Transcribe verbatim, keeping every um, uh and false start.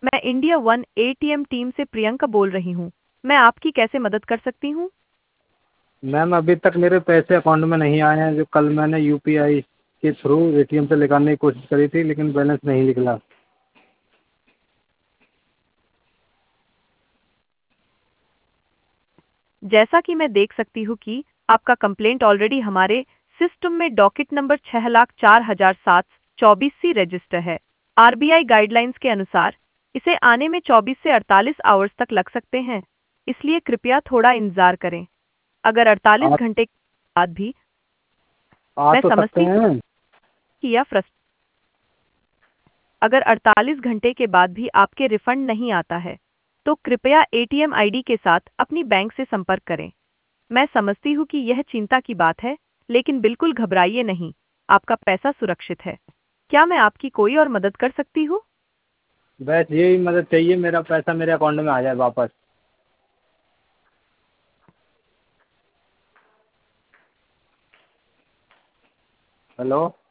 मैं India one ATM team से प्रियंका बोल रही हूँ। मैं आपकी कैसे मदद कर सकती हूँ? मैम अभी तक मेरे पैसे अकाउंट में नहीं आए हैं। जो कल मैंने यूपीआई के थ्रू एटीएम से निकालने की कोशिश करी थी, लेकिन बैलेंस नहीं निकला। जैसा कि मैं देख सकती हूँ कि आपका कंप्लेंट ऑलरेडी हमारे सिस्टम में डॉकेट नंबर छह लाख चार हजार सात चौबीस सी रजिस्टर है। आरबीआई गाइडलाइंस के अनुसार इसे आने में चौबीस से अड़तालीस आवर्स तक लग सकते हैं, इसलिए कृपया थोड़ा इंतजार करें। अगर अड़तालीस आ, घंटे के बाद भी आ मैं तो सकते समझती हूँ हैं। कि यह फ्रस्ट अगर अड़तालीस घंटे के बाद भी आपके रिफंड नहीं आता है, तो कृपया एटीएम आईडी के साथ अपनी बैंक से संपर्क करें। मैं समझती हूँ कि यह चिंता की बात है, लेकिन बिल्कुल घबराइए नहीं, आपका पैसा सुरक्षित है। क्या मैं आपकी कोई और मदद कर सकती हूँ? बस यही मदद चाहिए, मेरा पैसा मेरे अकाउंट में आ जाए वापस। हेलो।